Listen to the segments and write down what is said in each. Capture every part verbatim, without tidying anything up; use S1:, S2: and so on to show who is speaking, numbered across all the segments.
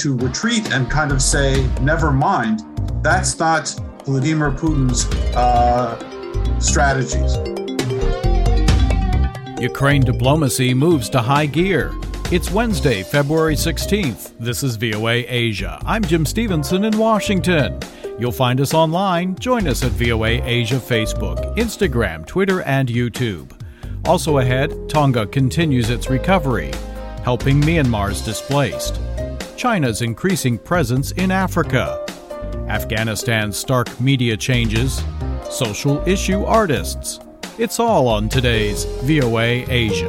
S1: to retreat and kind of say, never mind, that's not Vladimir Putin's uh, strategies.
S2: Ukraine diplomacy moves to high gear. It's Wednesday, February sixteenth. This is V O A Asia. I'm Jim Stevenson in Washington. You'll find us online. Join us at V O A Asia Facebook, Instagram, Twitter, and YouTube. Also ahead, Tonga continues its recovery, helping Myanmar's displaced. China's increasing presence in Africa. Afghanistan's stark media changes. Social issue artists. It's all on today's V O A Asia.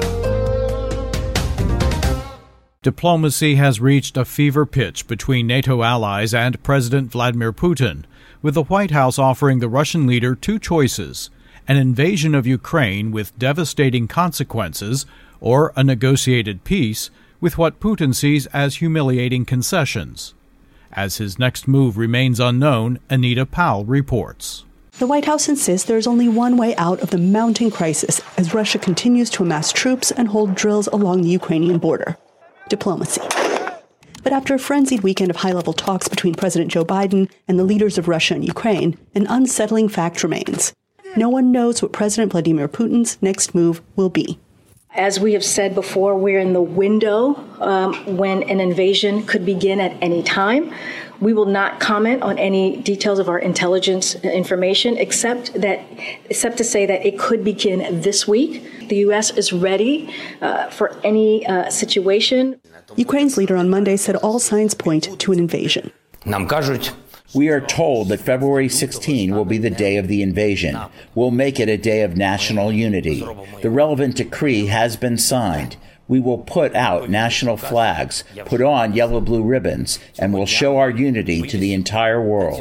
S2: Diplomacy has reached a fever pitch between NATO allies and President Vladimir Putin, with the White House offering the Russian leader two choices: an invasion of Ukraine with devastating consequences, or a negotiated peace with what Putin sees as humiliating concessions. As his next move remains unknown, Anita Powell reports.
S3: The White House insists there is only one way out of the mounting crisis as Russia continues to amass troops and hold drills along the Ukrainian border. Diplomacy. But after a frenzied weekend of high-level talks between President Joe Biden and the leaders of Russia and Ukraine, an unsettling fact remains. No one knows what President Vladimir Putin's next move will be.
S4: As we have said before, we're in the window um, when an invasion could begin at any time. We will not comment on any details of our intelligence information, except that, except to say that it could begin this week. The U S is ready uh, for any uh, situation.
S3: Ukraine's leader on Monday said all signs point to an invasion.
S5: We are told that February sixteenth will be the day of the invasion. We'll make it a day of national unity. The relevant decree has been signed. We will put out national flags, put on yellow-blue ribbons, and will show our unity to the entire world.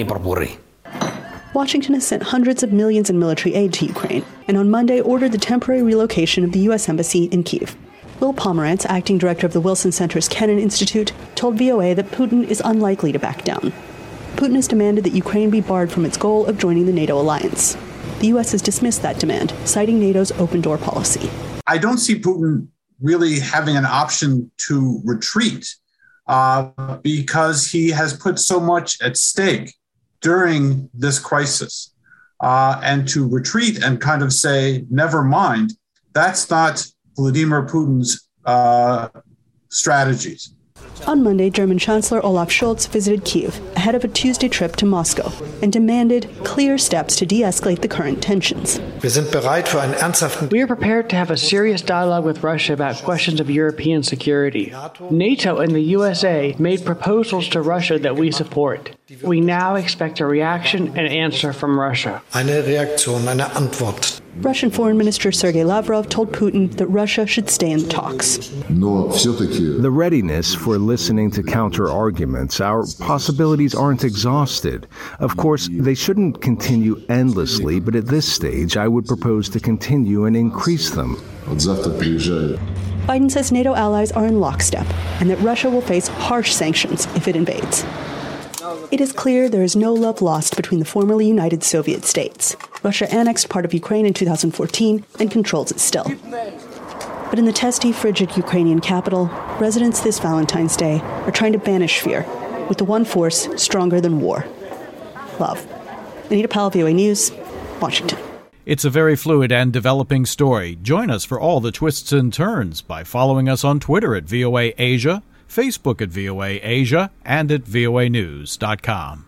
S3: Washington has sent hundreds of millions in military aid to Ukraine, and on Monday ordered the temporary relocation of the U S Embassy in Kyiv. Will Pomerantz, acting director of the Wilson Center's Kennan Institute, told V O A that Putin is unlikely to back down. Putin has demanded that Ukraine be barred from its goal of joining the NATO alliance. The U S has dismissed that demand, citing NATO's open-door policy.
S1: I don't see Putin really having an option to retreat uh, because he has put so much at stake during this crisis. Uh, and to retreat and kind of say, never mind, that's not Vladimir Putin's uh, strategies.
S3: On Monday, German Chancellor Olaf Scholz visited Kyiv ahead of a Tuesday trip to Moscow and demanded clear steps to de-escalate the current tensions.
S6: We are prepared to have a serious dialogue with Russia about questions of European security. NATO and the U S A made proposals to Russia that we support. We now expect a reaction and answer from Russia.
S3: Russian Foreign Minister Sergei Lavrov told Putin that Russia should stay in the talks.
S7: The readiness for listening to counter-arguments, our possibilities aren't exhausted. Of course, they shouldn't continue endlessly, but at this stage, I would propose to continue and increase them.
S3: Biden says NATO allies are in lockstep and that Russia will face harsh sanctions if it invades. It is clear there is no love lost between the formerly united Soviet states. Russia annexed part of Ukraine in two thousand fourteen and controls it still. But in the testy, frigid Ukrainian capital, residents this Valentine's Day are trying to banish fear with the one force stronger than war: love. Anita Powell, V O A News, Washington.
S2: It's a very fluid and developing story. Join us for all the twists and turns by following us on Twitter at V O A Asia, Facebook at V O A Asia, and at V O A news dot com.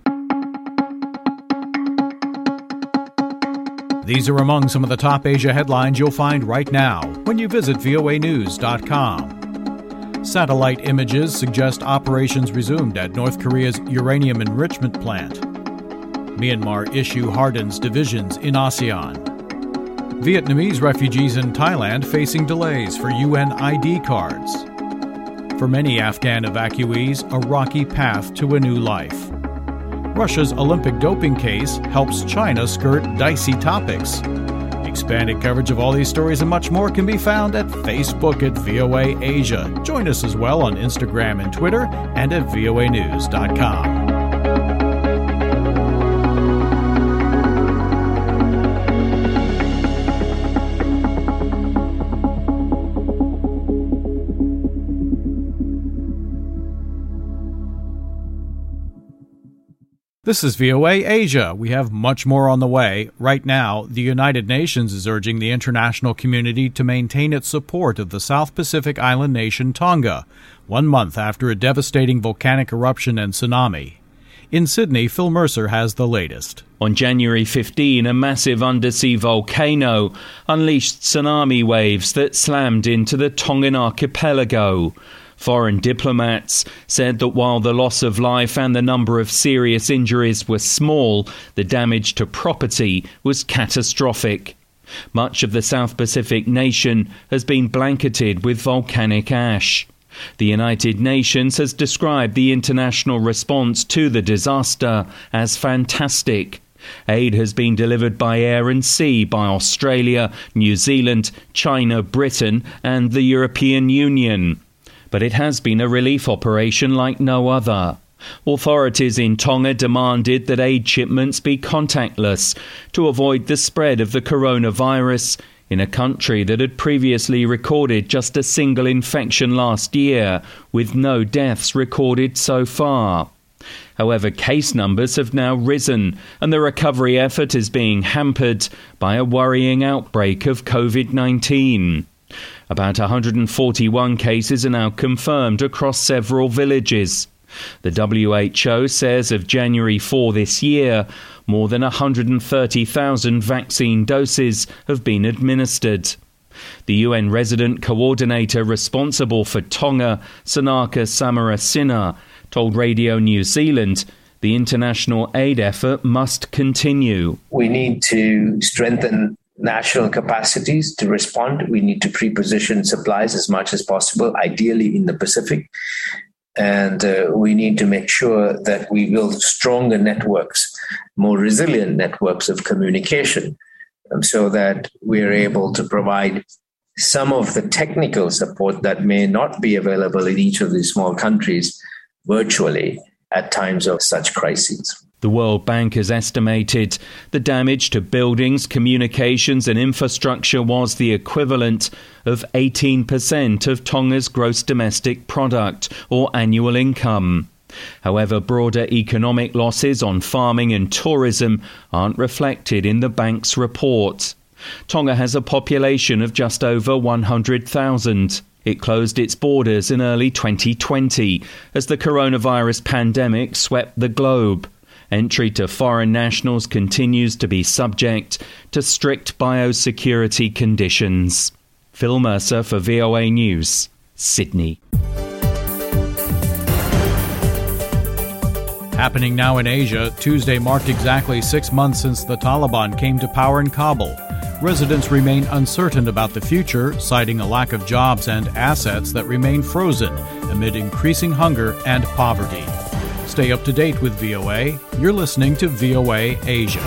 S2: These are among some of the top Asia headlines you'll find right now when you visit V O A news dot com. Satellite images suggest operations resumed at North Korea's uranium enrichment plant. Myanmar issue hardens divisions in ASEAN. Vietnamese refugees in Thailand facing delays for U N I D cards. For many Afghan evacuees, a rocky path to a new life. Russia's Olympic doping case helps China skirt dicey topics. Expanded coverage of all these stories and much more can be found at Facebook at V O A Asia. Join us as well on Instagram and Twitter and at V O A news dot com. This is V O A Asia. We have much more on the way. Right now, the United Nations is urging the international community to maintain its support of the South Pacific island nation Tonga, one month after a devastating volcanic eruption and tsunami. In Sydney, Phil Mercer has the latest.
S8: On January fifteenth, a massive undersea volcano unleashed tsunami waves that slammed into the Tongan archipelago. Foreign diplomats said that while the loss of life and the number of serious injuries were small, the damage to property was catastrophic. Much of the South Pacific nation has been blanketed with volcanic ash. The United Nations has described the international response to the disaster as fantastic. Aid has been delivered by air and sea by Australia, New Zealand, China, Britain and the European Union. But it has been a relief operation like no other. Authorities in Tonga demanded that aid shipments be contactless to avoid the spread of the coronavirus in a country that had previously recorded just a single infection last year, with no deaths recorded so far. However, case numbers have now risen, and the recovery effort is being hampered by a worrying outbreak of covid nineteen. About one hundred forty-one cases are now confirmed across several villages. The W H O says of January fourth this year, more than one hundred thirty thousand vaccine doses have been administered. The U N resident coordinator responsible for Tonga, Sanaka Samarasina, told Radio New Zealand the international aid effort must continue.
S9: We need to strengthen national capacities to respond. We need to pre-position supplies as much as possible, ideally in the Pacific. And uh, we need to make sure that we build stronger networks, more resilient networks of communication, um, so that we're able to provide some of the technical support that may not be available in each of these small countries virtually at times of such crises.
S8: The World Bank has estimated the damage to buildings, communications and infrastructure was the equivalent of eighteen percent of Tonga's gross domestic product or annual income. However, broader economic losses on farming and tourism aren't reflected in the bank's report. Tonga has a population of just over one hundred thousand. It closed its borders in early twenty twenty as the coronavirus pandemic swept the globe. Entry to foreign nationals continues to be subject to strict biosecurity conditions. Phil Mercer for V O A News, Sydney.
S2: Happening now in Asia, Tuesday marked exactly six months since the Taliban came to power in Kabul. Residents remain uncertain about the future, citing a lack of jobs and assets that remain frozen amid increasing hunger and poverty. Stay up to date with V O A. You're listening to V O A Asia.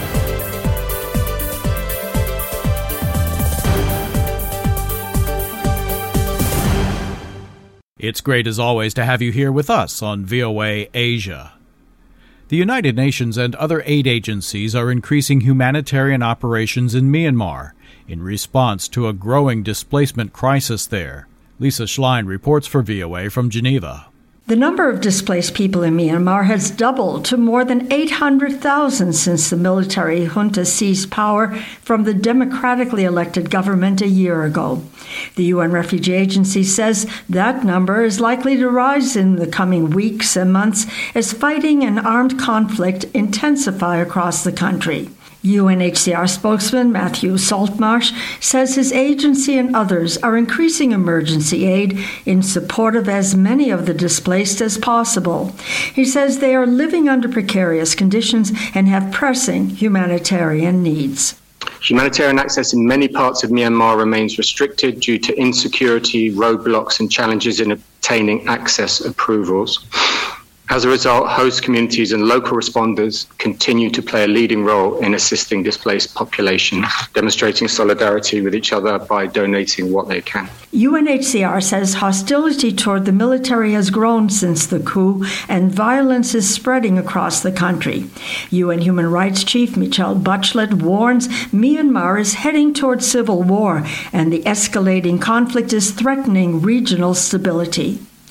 S2: It's great as always to have you here with us on V O A Asia. The United Nations and other aid agencies are increasing humanitarian operations in Myanmar in response to a growing displacement crisis there. Lisa Schlein reports for V O A from Geneva.
S10: The number of displaced people in Myanmar has doubled to more than eight hundred thousand since the military junta seized power from the democratically elected government a year ago. The U N Refugee Agency says that number is likely to rise in the coming weeks and months as fighting and armed conflict intensify across the country. U N H C R spokesman Matthew Saltmarsh says his agency and others are increasing emergency aid in support of as many of the displaced as possible. He says they are living under precarious conditions and have pressing humanitarian needs.
S11: Humanitarian access in many parts of Myanmar remains restricted due to insecurity, roadblocks, and challenges in obtaining access approvals. As a result, host communities and local responders continue to play a leading role in assisting displaced populations, demonstrating solidarity with each other by donating what they can.
S10: U N H C R says hostility toward the military has grown since the coup, and violence is spreading across the country. U N Human Rights Chief Michelle Bachelet warns Myanmar is heading toward civil war, and the escalating conflict is threatening regional stability.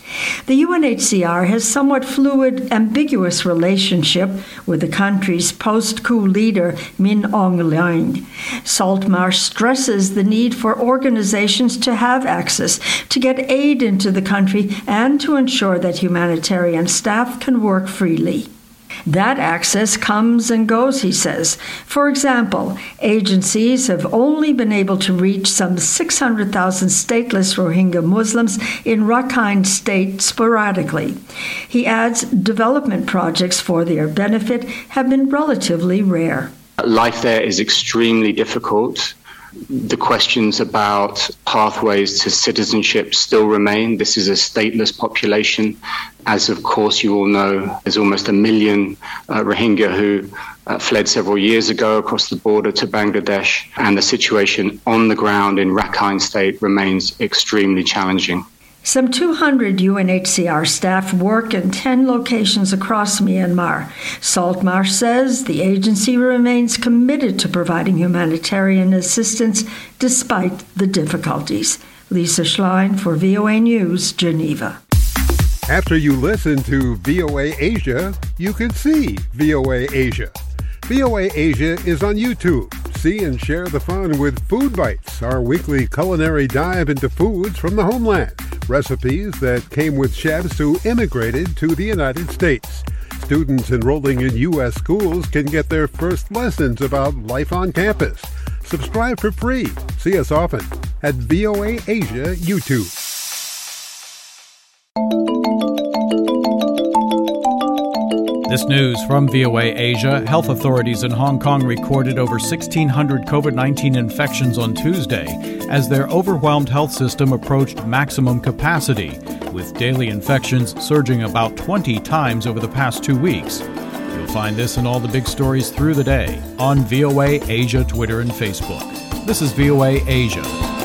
S10: The U N H C R has somewhat fluid, ambiguous relationship with the country's post-coup leader, Min Aung Hlaing. Saltmarsh stresses the need for organizations to have access to get aid into the country and to ensure that humanitarian staff can work freely. That access comes and goes, he says. For example, agencies have only been able to reach some six hundred thousand stateless Rohingya Muslims in Rakhine State sporadically. He adds development projects for their benefit have been relatively rare.
S11: Life there is extremely difficult. The questions about pathways to citizenship still remain. This is a stateless population. As of course you all know, there's almost a million uh, Rohingya who uh, fled several years ago across the border to Bangladesh, and the situation on the ground in Rakhine State remains extremely challenging.
S10: Some two hundred U N H C R staff work in ten locations across Myanmar. Saltmarsh says the agency remains committed to providing humanitarian assistance despite the difficulties. Lisa Schlein for V O A News, Geneva.
S12: After you listen to V O A Asia, you can see V O A Asia. V O A Asia is on YouTube. See and share the fun with Food Bites, our weekly culinary dive into foods from the homeland. Recipes that came with chefs who immigrated to the United States. Students enrolling in U S schools can get their first lessons about life on campus. Subscribe for free. See us often at V O A Asia YouTube.
S2: This news from V O A Asia. Health authorities in Hong Kong recorded over sixteen hundred COVID nineteen infections on Tuesday as their overwhelmed health system approached maximum capacity, with daily infections surging about twenty times over the past two weeks. You'll find this and all the big stories through the day on V O A Asia, Twitter, and Facebook. This is V O A Asia.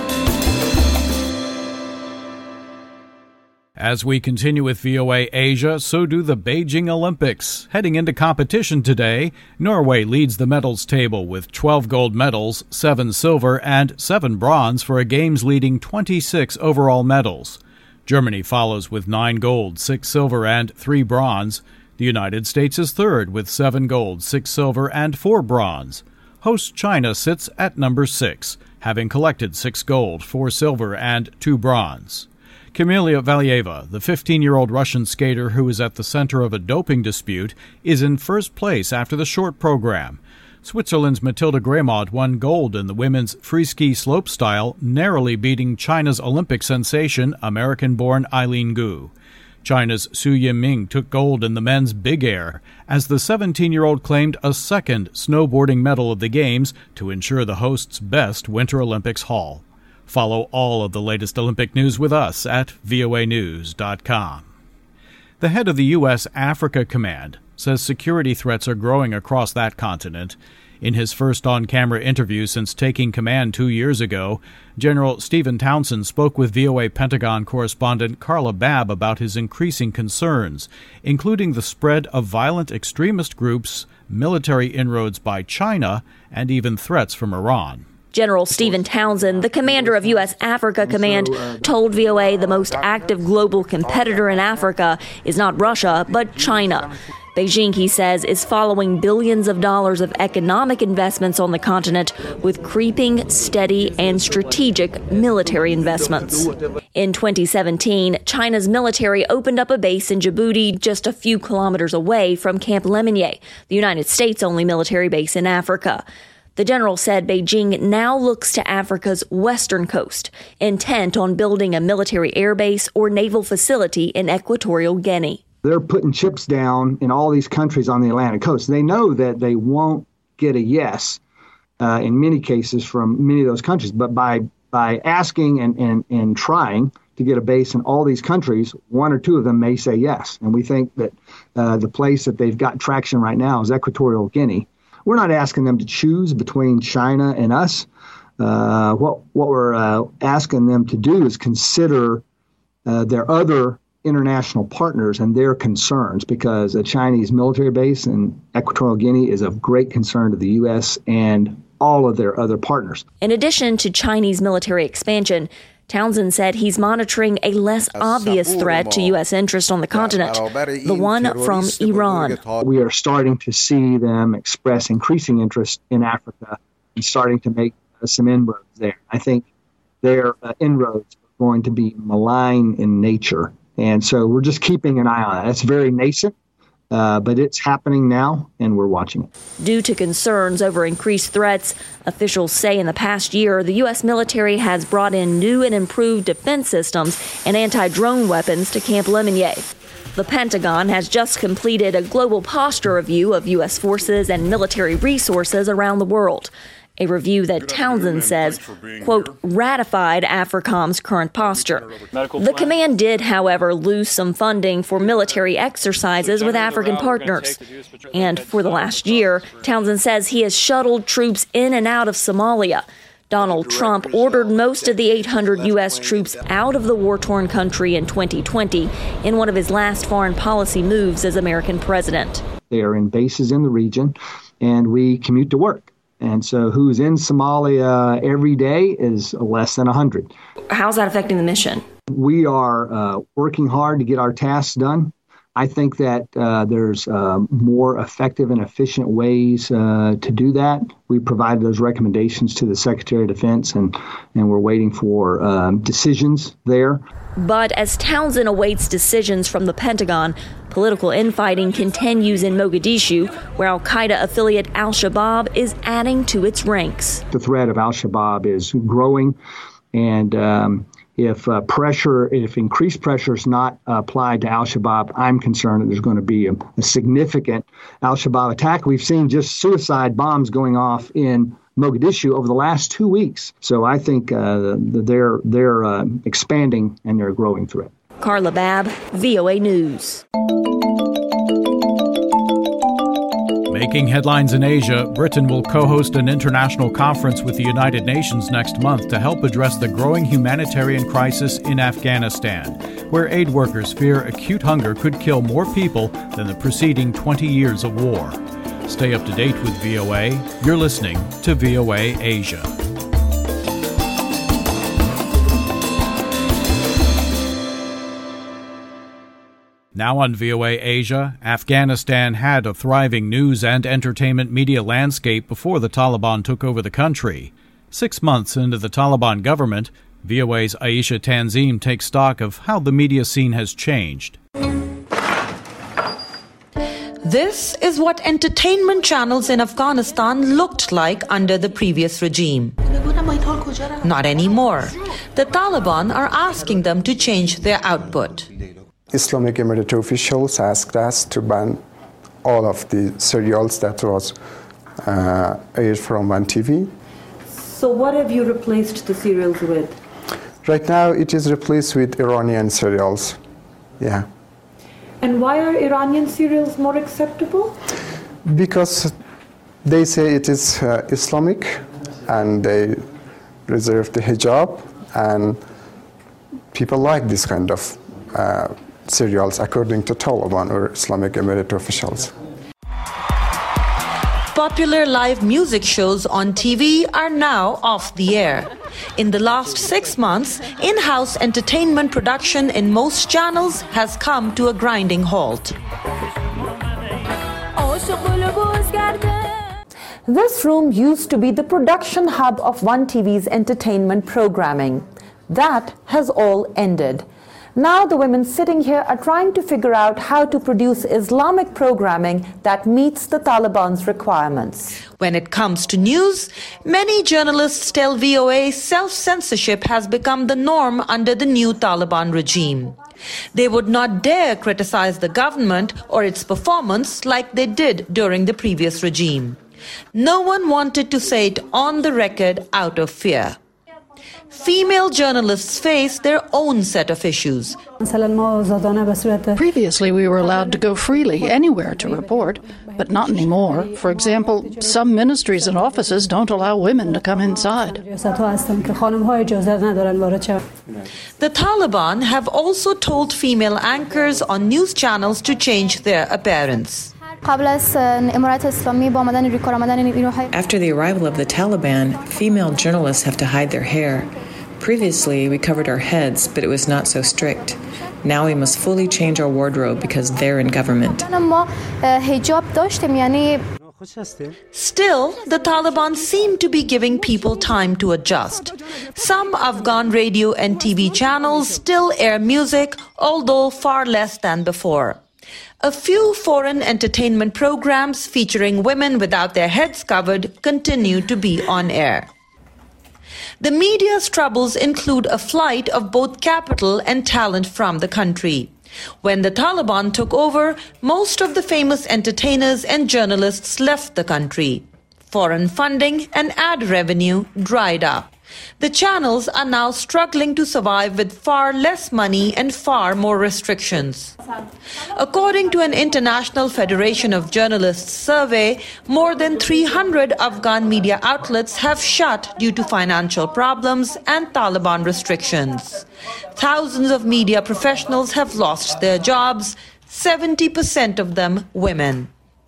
S2: As we continue with V O A Asia, so do the Beijing Olympics. Heading into competition today, Norway leads the medals table with twelve gold medals, seven silver, and seven bronze for a games-leading twenty-six overall medals. Germany follows with nine gold, six silver, and three bronze. The United States is third with seven gold, six silver, and four bronze. Host China sits at number six, having collected six gold, four silver, and two bronze. Kamila Valieva, the fifteen-year-old Russian skater who is at the center of a doping dispute, is in first place after the short program. Switzerland's Mathilde Gremaud won gold in the women's freeski slopestyle, narrowly beating China's Olympic sensation, American-born Eileen Gu. China's Su Yiming took gold in the men's big air, as the seventeen-year-old claimed a second snowboarding medal of the Games to ensure the host's best Winter Olympics haul. Follow all of the latest Olympic news with us at V O A news dot com. The head of the U S Africa Command says security threats are growing across that continent. In his first on-camera interview since taking command two years ago, General Stephen Townsend spoke with V O A Pentagon correspondent Carla Babb about his increasing concerns, including the spread of violent extremist groups, military inroads by China, and even threats from Iran.
S13: General Stephen Townsend, the commander of U S Africa Command, told V O A the most active global competitor in Africa is not Russia, but China. Beijing, he says, is following billions of dollars of economic investments on the continent with creeping, steady, and strategic military investments. In twenty seventeen, China's military opened up a base in Djibouti just a few kilometers away from Camp Lemonnier, the United States' only military base in Africa. The general said Beijing now looks to Africa's western coast, intent on building a military airbase or naval facility in Equatorial Guinea.
S14: They're putting chips down in all these countries on the Atlantic coast. They know that they won't get a yes uh, in many cases from many of those countries. But by by asking and, and, and trying to get a base in all these countries, one or two of them may say yes. And we think that uh, the place that they've got traction right now is Equatorial Guinea. We're not asking them to choose between China and us. Uh, what what we're uh, asking them to do is consider uh, their other international partners and their concerns, because a Chinese military base in Equatorial Guinea is of great concern to the U S and all of their other partners.
S13: In addition to Chinese military expansion, Townsend said he's monitoring a less obvious threat to U S interest on the continent, the one from Iran.
S14: We are starting to see them express increasing interest in Africa and starting to make uh, some inroads there. I think their uh, inroads are going to be malign in nature. And so we're just keeping an eye on it. It's very nascent. Uh, but it's happening now, and we're watching it.
S13: Due to concerns over increased threats, officials say in the past year, the U S military has brought in new and improved defense systems and anti-drone weapons to Camp Lemonnier. The Pentagon has just completed a global posture review of U S forces and military resources around the world. A review that Townsend says, quote, ratified AFRICOM's current posture. The command did, however, lose some funding for military exercises with African partners. And for the last year, Townsend says he has shuttled troops in and out of Somalia. Donald Trump ordered most of the eight hundred U S troops out of the war-torn country in twenty twenty in one of his last foreign policy moves as American president.
S14: They are in bases in the region, and we commute to work. And so who's in Somalia every day is less than one hundred.
S13: How's that affecting the mission?
S14: We are uh, working hard to get our tasks done. I think that uh, there's uh, more effective and efficient ways uh, to do that. We provided those recommendations to the Secretary of Defense, and, and we're waiting for um, decisions there.
S13: But as Townsend awaits decisions from the Pentagon, political infighting continues in Mogadishu, where al-Qaeda affiliate al-Shabaab is adding to its ranks.
S14: The threat of al-Shabaab is growing, and um, if uh, pressure, if increased pressure is not uh, applied to al-Shabaab, I'm concerned that there's going to be a, a significant al-Shabaab attack. We've seen just suicide bombs going off in Mogadishu over the last two weeks. So I think uh, they're they're uh, expanding and they're a growing threat.
S13: Carla Babb, V O A News.
S2: Making headlines in Asia, Britain will co-host an international conference with the United Nations next month to help address the growing humanitarian crisis in Afghanistan, where aid workers fear acute hunger could kill more people than the preceding twenty years of war. Stay up to date with V O A. You're listening to V O A Asia. Now on V O A Asia, Afghanistan had a thriving news and entertainment media landscape before the Taliban took over the country. Six months into the Taliban government, V O A's Aisha Tanzim takes stock of how the media scene has changed.
S15: This is what entertainment channels in Afghanistan looked like under the previous regime. Not anymore. The Taliban are asking them to change their output.
S16: Islamic Emirate officials asked us to ban all of the serials that was uh, aired from one T V.
S15: So what have you replaced the serials with?
S16: Right now it is replaced with Iranian serials. Yeah.
S15: And why are Iranian serials more acceptable?
S16: Because they say it is uh, Islamic, and they reserve the hijab, and people like this kind of uh, serials, according to Taliban or Islamic Emirate officials.
S15: Popular live music shows on T V are now off the air. In the last six months, in-house entertainment production in most channels has come to a grinding halt. This room used to be the production hub of one T V's entertainment programming. That has all ended. Now the women sitting here are trying to figure out how to produce Islamic programming that meets the Taliban's requirements. When it comes to news, many journalists tell V O A self-censorship has become the norm under the new Taliban regime. They would not dare criticize the government or its performance like they did during the previous regime. No one wanted to say it on the record out of fear. Female journalists face their own set of issues.
S17: Previously, we were allowed to go freely anywhere to report, but not anymore. For example, some ministries and offices don't allow women to come inside.
S15: The Taliban have also told female anchors on news channels to change their appearance.
S18: After the arrival of the Taliban, female journalists have to hide their hair. Previously, we covered our heads, but it was not so strict. Now we must fully change our wardrobe because they're in government.
S19: Still, the Taliban seem to be giving people time to adjust. Some Afghan radio and T V channels still air music, although far less than before. A few foreign entertainment programs featuring women without their heads covered continue to be on air. The media's troubles include a flight of both capital and talent from the country. When the Taliban took over, most of the famous entertainers and journalists left the country. Foreign funding and ad revenue dried up. The channels are now struggling to survive with far less money and far more restrictions. According to an International Federation of Journalists survey, more than three hundred Afghan media outlets have shut due to financial problems and Taliban restrictions. Thousands of media professionals have lost their jobs, seventy percent of them women.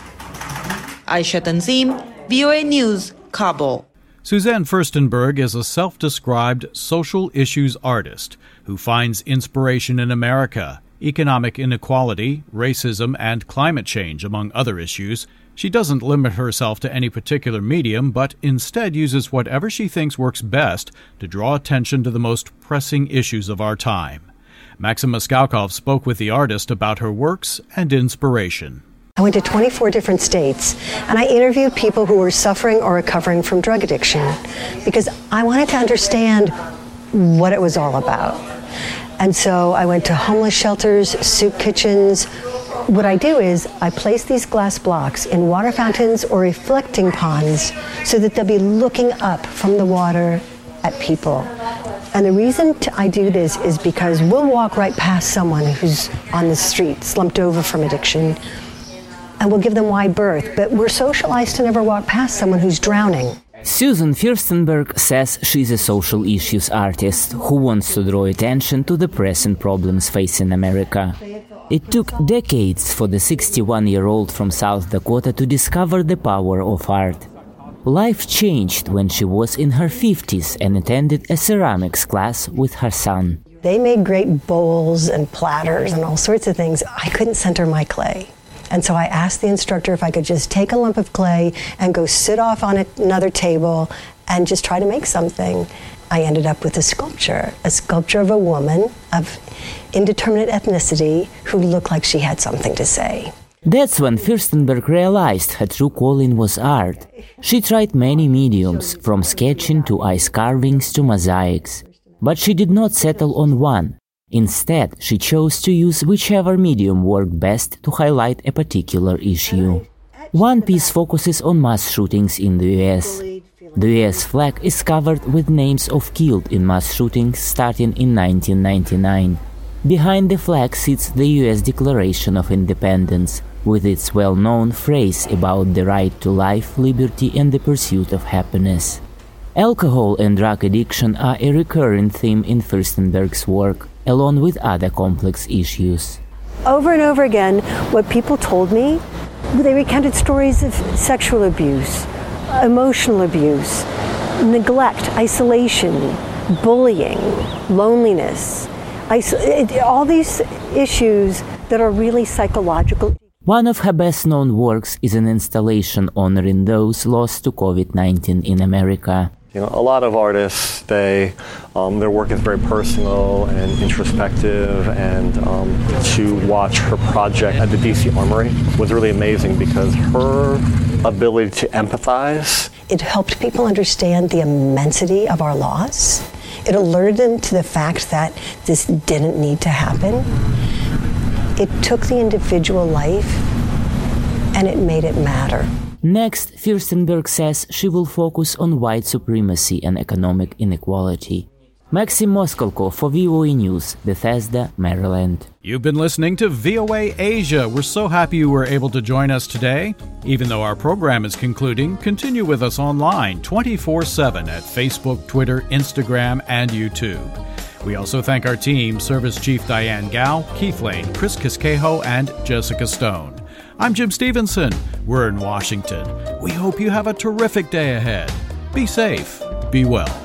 S19: Aisha Tanzim, V O A News, Kabul.
S2: Suzanne Furstenberg is a self-described social issues artist who finds inspiration in America, economic inequality, racism, and climate change, among other issues. She doesn't limit herself to any particular medium, but instead uses whatever she thinks works best to draw attention to the most pressing issues of our time. Maxim Moskoukov spoke with the artist about her works and inspiration.
S20: I went to twenty-four different states, and I interviewed people who were suffering or recovering from drug addiction because I wanted to understand what it was all about. And so I went to homeless shelters, soup kitchens. What I do is I place these glass blocks in water fountains or reflecting ponds so that they'll be looking up from the water at people. And the reason I do this is because we'll walk right past someone who's on the street, slumped over from addiction, and we'll give them wide berth, but we're socialized to never walk past someone who's drowning.
S21: Susan Furstenberg says she's a social issues artist who wants to draw attention to the present problems facing America. It took decades for the sixty-one-year-old from South Dakota to discover the power of art. Life changed when she was in her fifties and attended a ceramics class with her son.
S20: They made great bowls and platters and all sorts of things. I couldn't center my clay. And so I asked the instructor if I could just take a lump of clay and go sit off on another table and just try to make something. I ended up with a sculpture, a sculpture of a woman of indeterminate ethnicity who looked like she had something to say.
S21: That's when Furstenberg realized her true calling was art. She tried many mediums, from sketching to ice carvings to mosaics. But she did not settle on one. Instead, she chose to use whichever medium worked best to highlight a particular issue. One piece focuses on mass shootings in the U S. The U S flag is covered with names of killed in mass shootings starting in nineteen ninety-nine. Behind the flag sits the U S Declaration of Independence, with its well-known phrase about the right to life, liberty, and the pursuit of happiness. Alcohol and drug addiction are a recurring theme in Furstenberg's work, along with other complex issues.
S20: Over and over again, what people told me, they recounted stories of sexual abuse, emotional abuse, neglect, isolation, bullying, loneliness, iso- all these issues that are really psychological.
S21: One of her best-known works is an installation honoring those lost to covid nineteen in America.
S22: You know, a lot of artists, they, um, their work is very personal and introspective, and um, to watch her project at the D C Armory was really amazing because her ability to empathize.
S20: It helped people understand the immensity of our loss. It alerted them to the fact that this didn't need to happen. It took the individual life and it made it matter.
S21: Next, Furstenberg says she will focus on white supremacy and economic inequality. Maxim Moskoukov for V O A News, Bethesda, Maryland.
S2: You've been listening to V O A Asia. We're so happy you were able to join us today. Even though our program is concluding, continue with us online twenty-four seven at Facebook, Twitter, Instagram, and YouTube. We also thank our team, Service Chief Diane Gao, Keith Lane, Chris Kiskeho, and Jessica Stone. I'm Jim Stevenson. We're in Washington. We hope you have a terrific day ahead. Be safe. Be well.